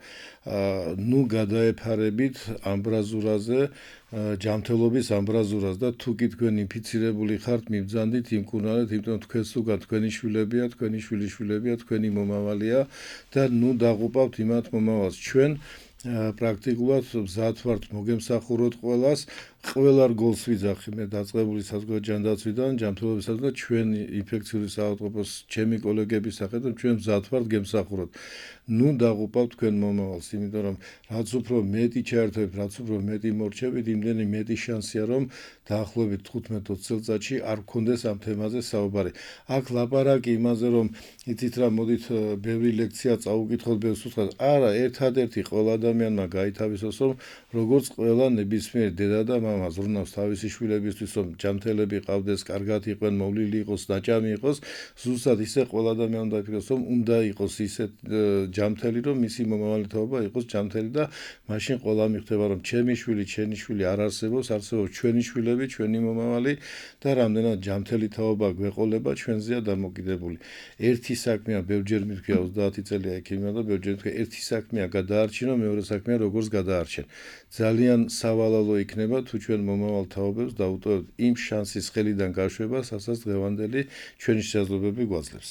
ნუ გადაეფარებით ამბრაზურაზე, ჯამთელობის ამბრაზურას და თუ კი თქვენ ინფიცირებული ხართ, მიბრძანდით, იმკურნალეთ, იმიტომ თქვენს უკან თქვენი შვილებია, თქვენი შვილიშვილებია, თქვენი მომავალია და ნუ დაღუპავთ იმათ მომავალს. ჩვენ პრაქტიკულად მზად ვართ მოგემსახუროთ ყველას, ყველა რგოლს ვიძახი მე დაწყებული საზღვაო ჯანდაცვიდან, ჯანმრთელობისას და ჩვენ ინფექციური საავადმყოფოს ჩემი კოლეგების სახელით ჩვენ მზად ვართ გემსახუროთ. ნუ დაღუპავთ თქვენ მომავალს, იმიტომ რომ რაც უფრო მეტი ჩაერთვებით, რაც უფრო მეტი მორჩებით, იმდენი მეტი შანსია, რომ დაახლოებით თხუთმეტ ოცი წელიწადში არ გქონდეს ამ თემაზე საუბარი. აქ ლაპარაკი იმაზე, რომ იცით რა, მოდით ბევრი ლექცია წაუკითხოთ ბევრს უთხრათ. არა, ერთადერთი ყველა ადამიანმა გაითავისოს, რომ როგორც ყველა ნებისმიერ დედა და მამა ზრუნავს თავისი შვილებისთვის, რომ ჯამთელები ყავდეს, კარგად იყვნენ, მოვლილი იყოს, დაჭამი იყოს, ზუსტად ისე ყველა ადამიანმა დაიფიქროს, რომ უნდა იყოს ისე ჯამთელი, რომ მისი მომავალი თაობა იყოს ჯამთელი და მაშინ ყველა მიხვდება, რომ ჩემი შვილი, ჩემი შვილი არ არსებობს, არსებობს ჩვენი შვილები, ჩვენი მომავალი და რამდენად ჯამთელი თაობა გვეყოლება ჩვენზეა დამოკიდებული. ერთი საქმეა, ბევრჯერ მithქვია ოცდაათი წელია ექიმია და ბევრჯერ მithქვია ერთი საქმეა გადაარჩინო, მეორე საქმეა როგორც გადაარჩენ. ძალიან სავალალო იქნება თუ ჩვენ მომავალ თაობებს დავუტოვებთ იმ შანსის ხელიდან გაშვებას, რასაც დღევანდელი ჩვენი შესაძლებლობები გვაძლევს.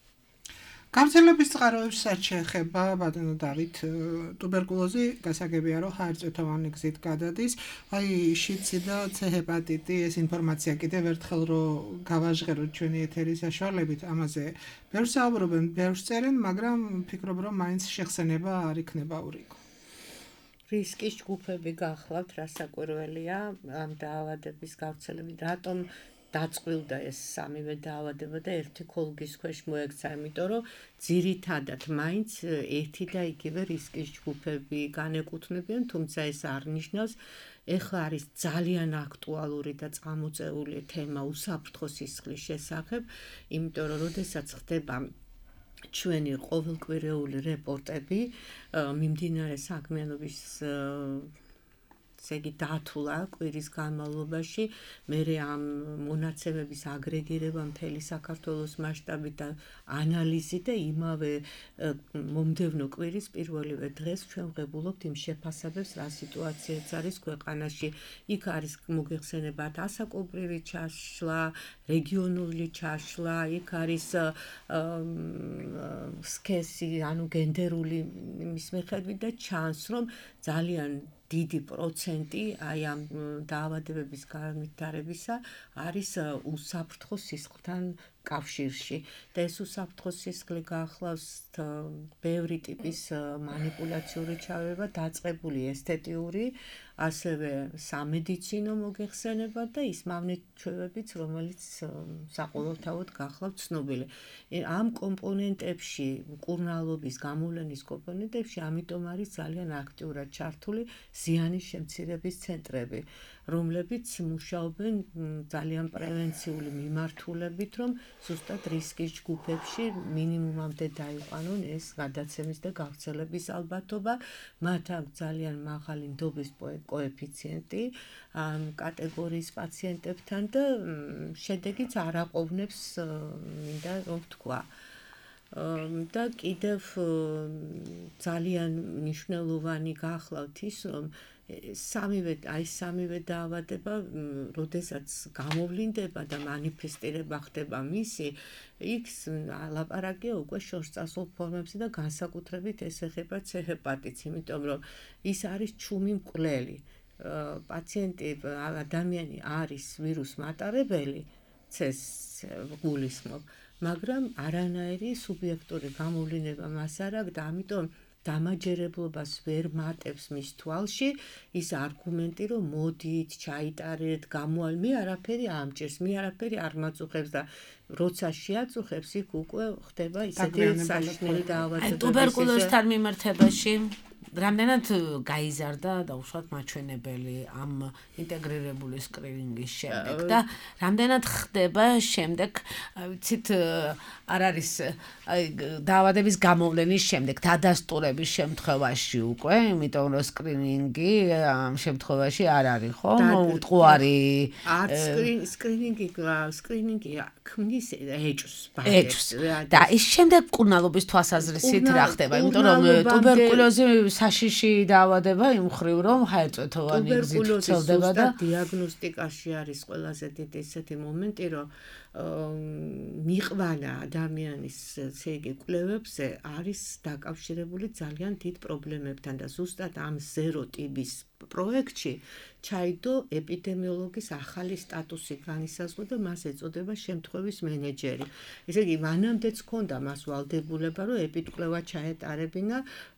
გავრცელების წყაროებს რაც შეეხება, ბატონო დავით, ტუბერკულოზი გასაგებია, რომ ხარჯეთოვანი გზით გადადის. აი, შიცი და ცე ჰეპატიტი, ეს ინფორმაცია კიდევ ერთხელ რომ გავაჟღეროთ ჩვენი ეთერის საშუალებით, ამაზე ბევრს საუბრობენ, ბევრს წერენ, მაგრამ ვფიქრობ, რომ მაინც შეხსენება არ იქნება ურიგო. რისკის ჯგუფები გახლავთ, რა საკვირველია ამ დაავადების გავრცელებით, რატომ დაწყვილდა ეს სამივე დაავადება და ერთი ქოლგის ქვეშ მოექცა, იმიტომ რომ ძირითადად მაინც ერთი და იგივე რისკის ჯგუფები განეკუთვნებიან, თუმცა ეს არ ნიშნავს, ეხლა არის ძალიან აქტუალური და წამოწეული თემა უსაფრთხო სისხლის შესახებ, იმიტომ რომ როდესაც ხდება ჩვენი ყოველკვირეული რეპორტები მიმდინარე საქმიანობის ესე იგი დათულა კვირის განმავლობაში, მე ამ მონაცემების აგრეგირება მთელი საქართველოს მასშტაბით და ანალიზი და იმავე მომდევნო კვირის პირველივე დღეს ჩვენ ვღებულობთ იმ შეფასებებს, რა სიტუაციაც არის ქვეყანაში. იქ არის მოგეხსენებათ ასაკობრივი ჩაშლა, რეგიონული ჩაშლა, იქ არის სქესი, ანუ გენდერული იმის მიხედვით და ჩანს, რომ ძალიან დიდი პროცენტი აი ამ დაავადებების განვითარებისა არის უსაფრთხო სისხლთან კავშირში და ეს უსაფრთხო სისხლი გაახლავს ბევრი ტიპის მანიპულაციური ჩავება, დაწყებული ესთეტიური, ასევე სამედიცინო მოგეხსენებათ და ის მავნეჩვევებიც, რომელიც საყოველთაოდ გახლავთ ცნობილი. ამ კომპონენტებში, მკურნალობის გამოვლენის კომპონენტებში, ამიტომ არის ძალიან აქტიურად ჩართული ზიანის შემცირების ცენტრები, რომლებიც მუშაობენ ძალიან პრევენციული მიმართულებით, რომ ზუსტად რისკის ჯგუფებში მინიმუმამდე დაიყვანონ ეს გადაცემის და გავრცელების ალბათობა. მათ აქვს ძალიან მაღალი ნდობის კოეფიციენტი ამ კატეგორიის პაციენტებთან და შედეგიც არ აყოვნებს, მინდა რომ ვთქვა. და კიდევ ძალიან მნიშვნელოვანი გახლავთ ის, რომ სამივე აი სამივე დაავადება, როდესაც გამოვლინდება და მანიფესტირება ხდება მისი, იქ ლაპარაკია უკვე შორსწასულ ფორმებზე და განსაკუთრებით ეს ეხება C ჰეპატიტს, იმიტომ რომ ის არის ჩუმი მკვლელი. პაციენტი ადამიანი არის ვირუს მატარებელი, C-ს გულისხმობ, მაგრამ არანაირი სუბიექტური გამოვლინება მას არ აქვს და ამიტომ დამაჯერებლობას ვერ მატებს მის თვალში ის არგუმენტი, რომ მოდით, ჩაიტარეთ, გამოვალ, მე არაფერი ამჭირს, მე არაფერი არ მაწუხებს და როცა შეაწუხებს, იქ უკვე ხდება ისეთი საშინელი დაავადებები. ტუბერკულოზთან მიმართებაში რამდენად გაიზარდა დაუშვათ მაჩვენებელი ამ ინტეგრირებული სკრინინგის შემდეგ და რამდენად ხდება შემდეგ, ვიცით, არ არის აი დაავადების გამოვლენის შემდეგ, დადასტურების შემთხვევაში უკვე, იმიტომ რომ სკრინინგი ამ შემთხვევაში არ არის, ხო? მყუარი არ სკრინინგი, სკრინინგი ქმნის ეჭვს, ეჭვს. და ის შემდეგ მკურნალობის თვალსაზრისით რა ხდება, იმიტომ რომ ტუბერკულოზი საშიში დაავადება იმ მხრივ რომ ჰაერწვეთოვანი გზით ვრცელდება და დიაგნოსტიკაში არის ყველაზე დიდი ესეთი მომენტი, რომ მიყვანა ადამიანის ესე იგი კვლევებზე არის დაკავშირებული ძალიან დიდ პრობლემებთან და ზუსტად ამ ზერო ტიპის პროექტში ჩაიდო ეპიდემიოლოგის ახალი სტატუსი განისაზღვრა და მას ეწოდება შემთხვევის მენეჯერი. ესე იგი, მანამდეც ჰქონდა მას ვალდებულება, რომ ეპიდკვლევა ჩაეტარებინა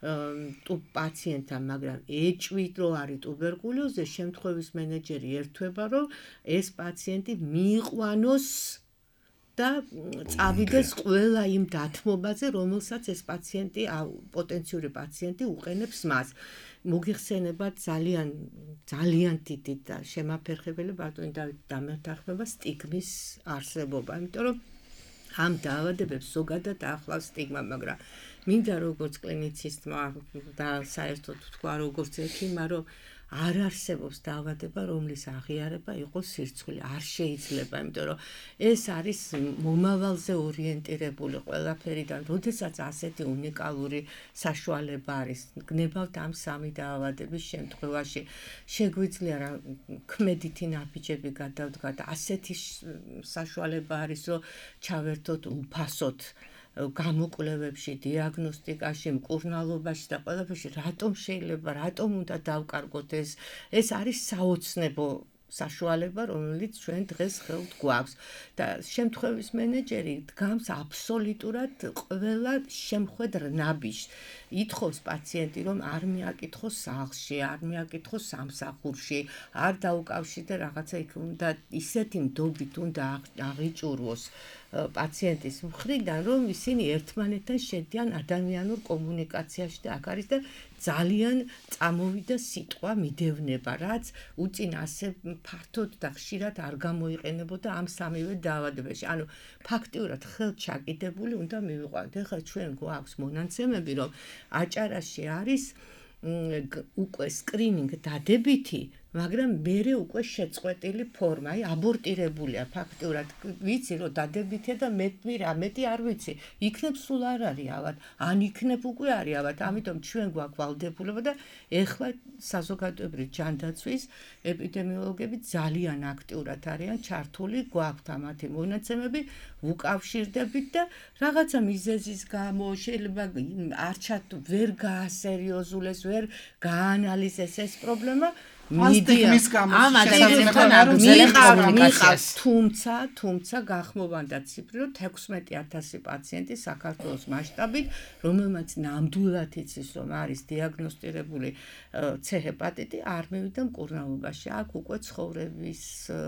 პაციენტთან, მაგრამ ეჭვით რო არის ტუბერკულოზი, შემთხვევის მენეჯერი ერთვება, რომ ეს პაციენტი მიიყვანოს და წავიდეს ყველა იმ დათმობაზე, რომელსაც ეს პაციენტი, პოტენციური პაციენტი უყენებს მას. მოგიხსენებათ ძალიან ძალიან დიდი და შემაფერხებელი ბატონი დავით დამეთანხმება სტიგმის არსებობა, იმიტომ რომ ამ დაავადებებს ზოგადად ახლავს სტიგმა, მაგრამ მინდა როგორც კლინიცისტმა და საერთოდ თქვა როგორც ექიმმა, რომ არ არსებობს დაავადება, რომლის აღიარება იყოს სირცხვილი, არ შეიძლება, იმიტომ რომ ეს არის მომავალზე ორიენტირებული ყველაფერიდან, როდესაც ასეთი უნიკალური საშუალება არის, გნებავთ ამ სამი დაავადების შემთხვევაში, შეგვიძლია რა ქმედითი ნაბიჯები გადავდგათ, ასეთი საშუალება არის, რომ ჩავერთოთ უფასოდ გამოკვლევებში, დიაგნოსტიკაში, მკურნალობაში და ყველაფერში, რატომ შეიძლება, რატომ უნდა დავკარგოთ ეს? ეს არის საოცნებო საშუალება, რომელიც ჩვენ დღეს ხელთ გვაქვს. და შემთხვევის მენეჯერი დგამს აბსოლუტურად ყველა შემხედრ ნაბიჯს. ითხოვს პაციენტი, რომ არ მიაკითხოს სახლში, არ მიაკითხოს სამსახურში, არ დაუკავშირდე რაღაცა იქ უნდა ისეთი ნდობით უნდა აღიჭურვოს პაციენტის მხრიდან, რომ ისინი ერთმანეთთან შედიან ადამიანურ კომუნიკაციაში და აქ არის და ძალიან წამოვიდა სიტყვა მიდევნება, რაც უწინ ასე ფართოდ და ხშირად არ გამოიყენებოდა ამ სამივე დაავადებაში. ანუ ფაქტიურად ხელთ ჩაკიდებული უნდა მივიყვანოთ. ეხლა ჩვენ გვაქვს მონაცემები, რომ აჭარაში არის უკვე სკრინინგ დადებითი, მაგრამ მერე უკვე შეწყვეტილი ფორმა, აი აბორტირებულია ფაქტურად. ვიცი რომ დადებითია და მეტი რა, მეტი არ ვიცი. იქნებ სულ არ არის ალბათ, ან იქნებ უკვე არის ალბათ. ამიტომ ჩვენ გვაქვს ვალდებულება და ეხლა საზოგადოებრივი ჯანდაცვის ეპიდემიოლოგები ძალიან აქტიურად არიან ჩართული, გვაქვთ ამათი მონაცემები, ვუკავშირდებით და რაღაცა მიზეზის გამო შეიძლება არ ჩათ ვერ გაასერიოზულეს, ვერ გაანალიზეს ეს პრობლემა. მიდია ამ ადამიანებთან აგრძელებს კომუნიკაციას. თუმცა, თუმცა გახმოვანდა ციფრი, რომ თექვსმეტი ათასი პაციენტი საქართველოს მასშტაბით, რომელმაც ნამდვილად იცის, რომ არის დიაგნოსტირებული C ჰეპატიტი, არ მივიდა მკურნალობაში. აქ უკვე ცხოვრების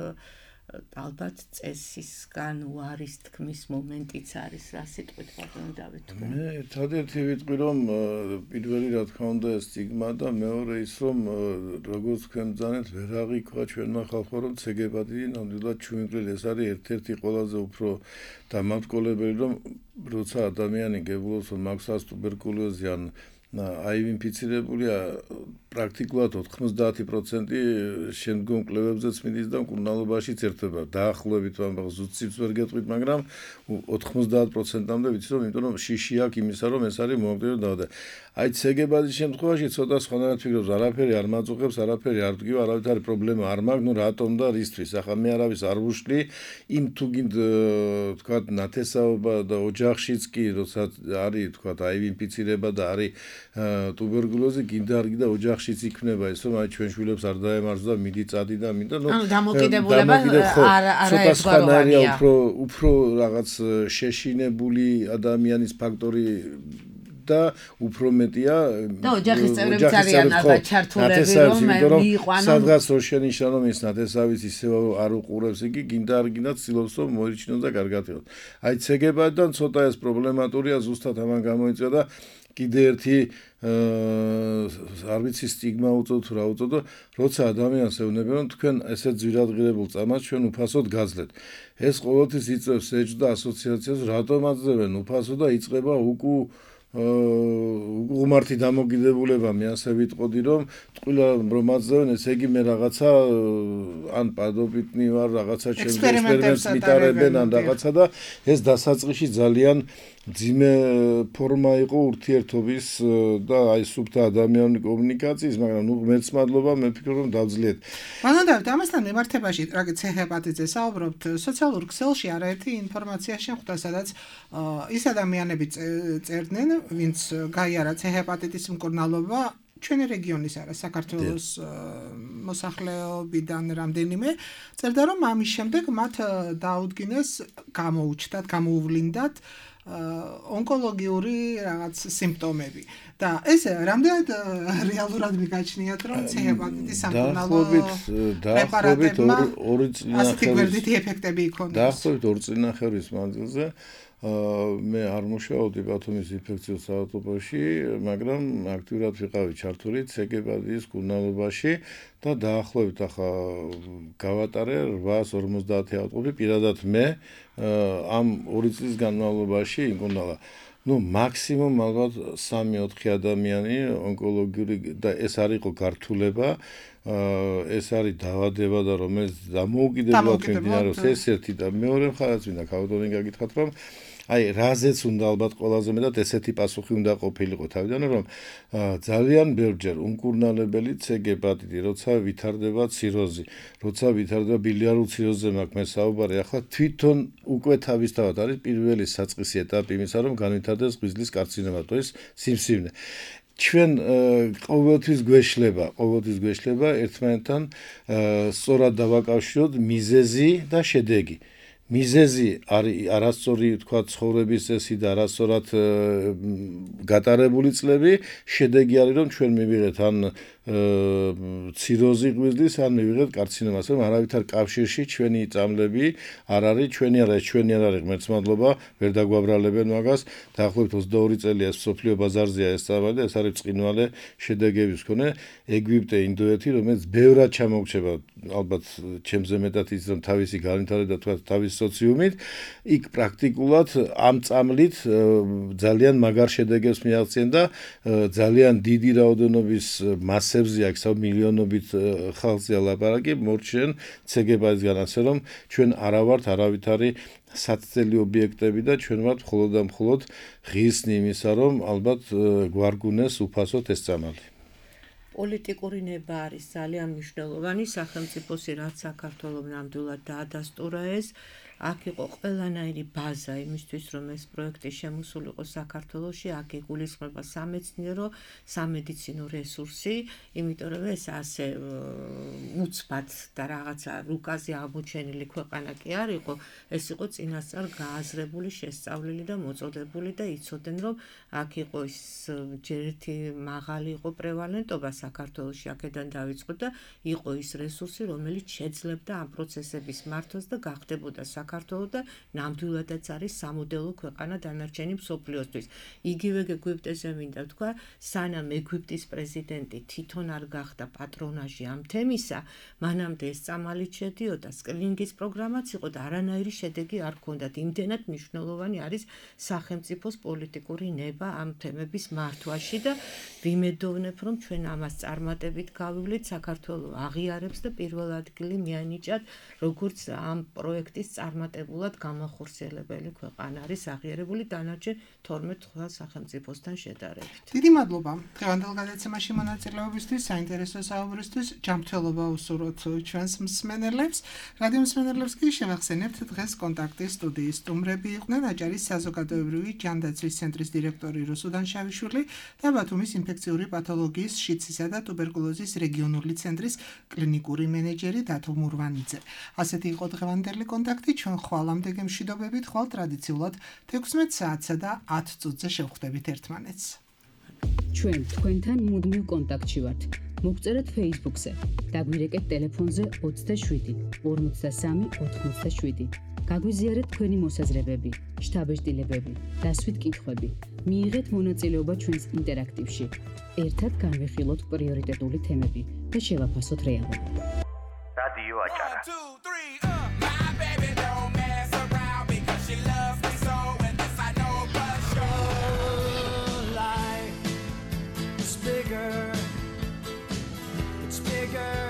ალბათ წესისგან უარის თქმის მომენტიც არის, რა სიტყვით ბატონო დავით თქვენ. მე ერთადერთი ვიტყვი, რომ პირველი რა თქმა უნდა ეს სტიგმა და მეორე ის, რომ როგორც თქვენ ბრძანეთ, ვერ აღიქვა ჩვენმა ხალხმა, რომ C ჰეპატიტი ნამდვილად ჩვენგრილ ეს არის ერთ-ერთი ყველაზე უფრო დამავტკოლებელი, რომ როცა ადამიანი გებულობს, რომ მაქვს ტუბერკულოზი ან აივ ინფიცირებულია პრაქტიკულად ოთხმოცდაათი პროცენტი შემდგომ კვლევებზეც მიდის და მკურნალობაშიც ერთვება. დაახლოებით ამ ზუსტიც ვერ გეტყვით, მაგრამ ოთხმოცდაათ პროცენტამდე ვიცი, რომ იმიტომ რომ შიში აქვს იმისა, რომ ეს არის მომაკვდინო დაავადება. აი C ჰეპატიტის შემთხვევაში ცოტა სხვანაირად ფიქრობს, არაფერი არ მაძუხებს, არაფერი არ დგივა, არავითარი პრობლემა არ მაქვს, ნუ რატომ და რისთვის. ახლა მე არავის არ ვუშლი, იმ თუ გინდ თქვა ნათესაობა და ოჯახშიც კი, როცა არის თქვა აივ ინფიცირება და არის ტუბერკულოზი, გინდა არ გინდა ოჯახშიც იქნება ეს, რომ აი ჩვენ შვილებს არ დაემარცხდა, მიდი წადი და მინდა, ნუ ანუ დამოკიდებულება არ არაერთგვაროვანია. უფრო უფრო რაღაც შეშინებული ადამიანის ფაქტორი და უფრო მეტია და ოჯახის წევრებიც არიან ალბათ ჩართულები, რომ მიიყვანონ. სადღაც რო შენიშნა, რომ ის ნათესავიც ისევ არ უყურებს, იგი გინდა არ გინდა ცდილობს, რომ მოიჩინოს და კარგად იყოს. აი C ჰეპატიტიდან ცოტა ეს პრობლემატურია, ზუსტად ამან გამოიწვია და კიდე ერთი არ ვიცი სტიგმა უწოდ თუ რა უწოდო, როცა ადამიანს ეუბნებიან, რომ თქვენ ესეთ ძვირადღირებულ წამას ჩვენ უფასოდ გაძლეთ. ეს ყოველთვის იწევს ეჭვს და ასოციაციას, რატომ აძლევენ უფასო და იწყება უკუ უღმართი დამოკიდებულება. მე ასე ვიტყოდი, რომ ტყუილა რომ აძლევენ, ესე იგი მე რაღაცა ან პადოპიტნი ვარ, რაღაცა ექსპერიმენტებს მიტარებენ ან რაღაცა და ეს დასაწყისში ძალიან ძიმე ფორმა იყო ურთიერთობის და აი სუფთა ადამიანური კომუნიკაციის, მაგრამ ნუ მეც მადლობა, მე ვფიქრობ, რომ დავძლიეთ. მანამდე ამასთან მიმართებაში, რა C ჰეპატიტზე საუბრობთ, სოციალურ ქსელში არაერთი ინფორმაცია შეხვდა, სადაც ის ადამიანები წერდნენ, ვინც გაიარა C ჰეპატიტის მკურნალობა, ჩვენი რეგიონის არა, საქართველოს მოსახლეობიდან რამდენიმე წერდა, რომ ამის შემდეგ მათ დაუდგინეს, გამოუჩნდათ, გამოუვლინდათ ონკოლოგიური რაღაც სიმპტომები და ეს რამდენად რეალურად მიგაჩნიათ, რომ C ჰეპატიტის სამკურნალო პრეპარატებმა ორი წინა ასეთი გვერდითი ეფექტები იქონდეს. დაახლოებით ორი წინახევრის მანძილზე მე არ მუშაობდი ბათუმის ინფექციურ საავადმყოფოში, მაგრამ აქტიურად ვიყავი ჩართული C ჰეპატიტის მკურნალობაში და დაახლოებით ახლა გავატარე რვაას ორმოცდაათი ავადმყოფი, პირადად მე ამ ორი წლის განმავლობაში იმკურნალა. ნუ მაქსიმუმ ალბათ სამი-ოთხი ადამიანი ონკოლოგიური და ეს არ იყო გართულება, ეს არის დაავადება და რომელიც დამოუკიდებლად მიმდინარეობს. ეს ერთი და მეორე მხარეს მინდა ქავდონი გაგითხრათ, რომ აი რაზეც უნდა ალბათ ყველაზე მეტად ესეთი პასუხი უნდა ყოფილიყო თავიდან, რომ ძალიან ბევრჯერ უმკურნალებელი C ჰეპატიტი, როცა ვითარდება ციროზი, როცა ვითარდება ბილიარულ ციროზზე მაქვს მე საუბარი, ახლა თვითონ უკვე თავისთავად არის პირველი საწყისი ეტაპი იმისა, რომ განვითარდეს ღვიძლის კარცინომა, то есть სიმსივნე. ჩვენ ყოველთვის გვეშლება, ყოველთვის გვეშლება ერთმანეთთან სწორად დავაკავშიროთ მიზეზი და შედეგი. მიზეზი არის არასწორი თქვა ცხოვრების წესი და არასწორად გატარებული წლები, შედეგი არის რომ ჩვენ მივიღეთ ან ციროზი ღვიძლის ან მივიღეთ კარცინომას, რომ არავითარ კავშირში ჩვენი წამლები არ არის, ჩვენი არ არის, ჩვენი არ არის, ღმერთს მადლობა, ვერ დაგვაბრალებენ მაგას. დაახლოებით ოცდაორი წელია სოფლიო ბაზარზეა ეს წამალი და ეს არის ბრწყინვალე შედეგების მქონე. ეგვიპტე, ინდოეთი, რომელიც ბევრად ჩამოგვჩება, ალბათ ჩემზე მეტად ის რომ თავისი განვითარება და თქვა თავის სოციუმით, იქ პრაქტიკულად ამ წამლით ძალიან მაგარ შედეგებს მიაღწიენ და ძალიან დიდი რაოდენობის მასებზე აქ სამილიონობით ხალხზე ლაპარაკი მორჩენ ცეგებისგან, ასე რომ ჩვენ არა ვართ არავითარი საცდელი ობიექტები და ჩვენ ვართ მხოლოდ და მხოლოდ ღირსნი იმისა, რომ ალბათ გვარგუნეს უფასოდ ეს წამალი. პოლიტიკური ნება არის ძალიან მნიშვნელოვანი სახელმწიფოსი, რაც საქართველოს ნამდვილად დაადასტურა ეს. აქ იყო ყველანაირი ბაზა იმისთვის, რომ ეს პროექტი შემოსულიყო საქართველოში, აქ იგულისხმება სამეცნიერო, სამედიცინო რესურსი, იმიტომ რომ ეს ასე უცბად და რაღაცა რუკაზე აღმოჩენილი ქვეყანა კი არ იყო, ეს იყო წინასწარ გააზრებული, შესწავლილი და მოწოდებული და იცოდნენ, რომ აქ იყო ის ჯერ ერთი მაღალი იყო პრევალენტობა საქართველოში, აქედან დავიწყოთ და იყო ის რესურსი, რომელიც შეძლებდა ამ პროცესების მართვას და გახდებოდა საქართველოს და ნამდვილადაც არის სამოდელო ქვეყანა დანარჩენი მსოფლიოსთვის. იგივე ეგვიპტეზე მინდა ვთქვა, სანამ ეგვიპტის პრეზიდენტი თვითონ არ გახდა პატრონაჟი ამ თემისა, მანამდე ეს წამალით შედიოდა, სკრინინგის პროგრამაც იყო და არანაირი შედეგი არ ჰქონდათ. იმდენად მნიშვნელოვანი არის სახელმწიფოს პოლიტიკური ნება ამ თემების მართვაში და ვიმედოვნებ, რომ ჩვენ ამას წარმატებით გავივლით, საქართველოს აღიარებს და პირველ ადგილი მიანიჭათ, როგორც ამ პროექტის წარმატებულად გამახორციელებელი ქვეყანა არის აღიარებული დანარჩენ თორმეტ სხვა სახელმწიფოსთან შედარებით. დიდი მადლობა დღევანდელ გადაცემაში მონაწილეობისთვის, საინტერესო საუბრისთვის. ჯანმრთელობა უსურვოთ ჩვენს მსმენელებს. რადიო მსმენელებს კი შევახსენებთ დღეს კონტაქტის სტუდიის სტუმრები იყვნენ აჭარის საზოგადოებრივი ჯანდაცვის ცენტრის დირექტორი რუსუ დანშაიშვილი და ბათუმის ინფექციური პათოლოგიის, შიდსისა და ტუბერკულოზის რეგიონული ცენტრის კლინიკური მენეჯერი დათო მურვანიძე. ასეთი იყო დღევანდელი კონტაქტი. ჩვენ ხვალამდე გემშვიდობებით, ხვალ ტრადიციულად თექვსმეტ საათსა და ათ წუთზე შევხვდებით ერთმანეთს. ჩვენ თქვენთან მუდმივ კონტაქტში ვართ. მოგწერეთ Facebook-ზე, დაგვირეკეთ ტელეფონზე ოცდაშვიდი ორმოცდასამი ოთხმოცდაშვიდი. გაგვიზიარეთ თქვენი მოსაზრებები, შთაბეჭდილებები, დასვით კითხვები. მიიღეთ მონაწილეობა ჩვენს ინტერაქტივში. ერთად განვიხილოთ პრიორიტეტული თემები და შევაფასოთ რეალობა. რადიო აჭარა. Bigger, it's bigger.